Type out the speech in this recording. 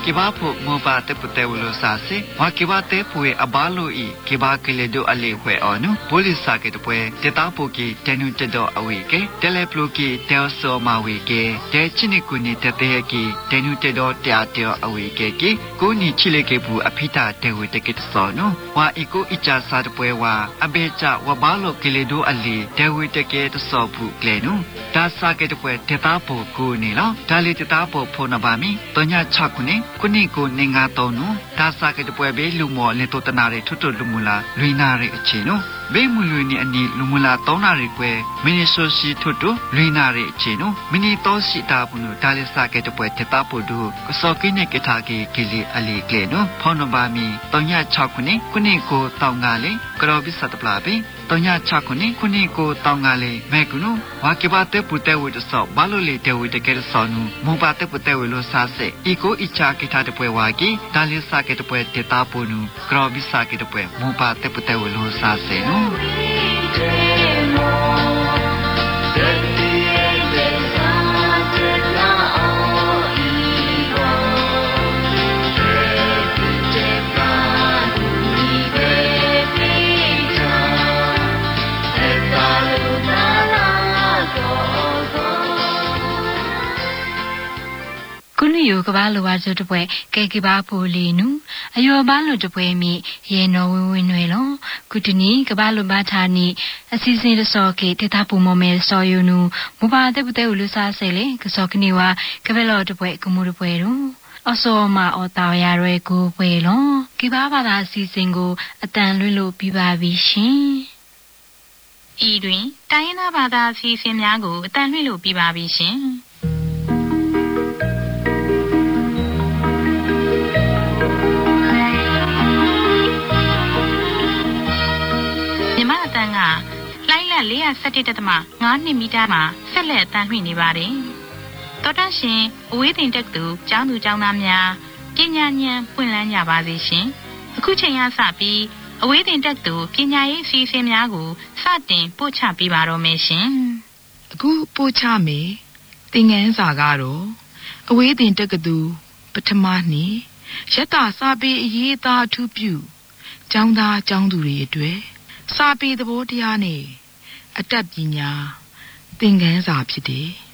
ကိဘာဖို့မောပါတဲ့ပတဲ့ဝလို့စာစေဝါကိဘာတဲ့ပွေအဘာလို့ဤကိဘာကလေးတို့အလေးဝဲအောင်နုပိုလီစာကေတပွဲတတာပိုကီတန်နုတတော်အဝေကေတယ်လေပလိုကီတဲဆောမာဝေကေတဲချစ်နိကူနီတတဲ့ကီတန်နုတတော်တရားတော်အဝေကေကီကိုနီချီလေကေဘူးအဖိတာတဲဝေတကေတစောနုဝါအီကိုအချာစာတပွဲဝါအဘေချဝဘာလို့ကလေးတို့အလေးတဲဝေတကေတစောဘူးကလေနုဒါစာကေတပွဲတတာပိုကိုနီလောဒါလီတတာပိုဖိုနဘာမီတညာချခုနေခုနိကိုနေငါတော်နုဒါစာကေတပွဲဘေလူမောလေတိုတနာရေထွတ်လူမူလာလွိနာရေအချေနုဘေးမူလွေနီအနီလူမူလာတောင်းနာရီကွယ်မင်းဆိုစီထွတ်တို့လွိနာရီအချေနုမင်းတော်စီတာဘူးနုဒါလစာကေတပွဲတတာပို့တို့ကစောကိနေကထားကေကလီအလီကလေနုဖောင်းနဘာမီတောင်ည6ခုနှစ်ခုနှစ်ကိုတောင်းငါလေကရောပိစတ်ပလာပေတောင်ည6ခုနှစ်ခုနှစ်ကိုတောင်းငါလေမဲကုနုဝါကေဘာတေပူတေဝတဆောဘာလို့လေတေဝတကေဆောနုမုံပါတေပူတေဝလို့စားစေအီကိုအချာကေထားတပွဲဝါကီဒါလစာကေတပွဲတတာပို့နုကရောပိစကေတပွဲမုံပါတေပူတေဝလို့စားစေနုကုနယောကဘာလိုဝါဇတ်တပွဲကေကိဘာဖိုလီနုအယောဘာလိုတပွဲမိရေနော်ဝင်းဝင်းွယ်လောကုတနီကဘာလိုဘာသာနီအစီစဉ်ရစောကေတေတာပူမမဲစောယုနုမဘာတဲ့ပတဲ့လူစားဆဲလေကစောကနီဝါကဘဲလောတပွဲကမှုတပွဲတို့အစောမအော်တာရရဲကိုပွဲလောကိဘာဘာသာအစီစဉ်ကိုအတန်လွှင့်လို့ပြပါပြီရှင်ဤတွင်တိုင်းရင်းသားဘာသာအစီစဉ်များကိုအတန်လွှင့်လို့ပြပါပြီရှင်လိုင်းလက်417.5 မီတာမှာဆက်လက်အသံလွှင့်နေပါတယ်။တော်တန့်ရှင်အဝေးတင်တက်သူကျောင်းသူကျောင်းသားများပညာဉာဏ်ပွင့်လန်းကြပါစေရှင်။အခုချိန်ကစပြီးအဝေးတင်တက်သူပညာရေးအစီအစဉ်များကိုစတင်ပို့ချပေးပါတော့မယ်ရှင်။အခုပို့ချမယ်သင်ခန်းစာကတော့အဝေးတင်တက်ကသူပထမနှစ်ရတစာပေအရေးအသားအထူးပြုကျောင်းသားကျောင်းသူတွေအတွက်စာပေသဘောတရားနဲ့အတတ်ပညာသင်ခန်းစာဖြစ်တယ်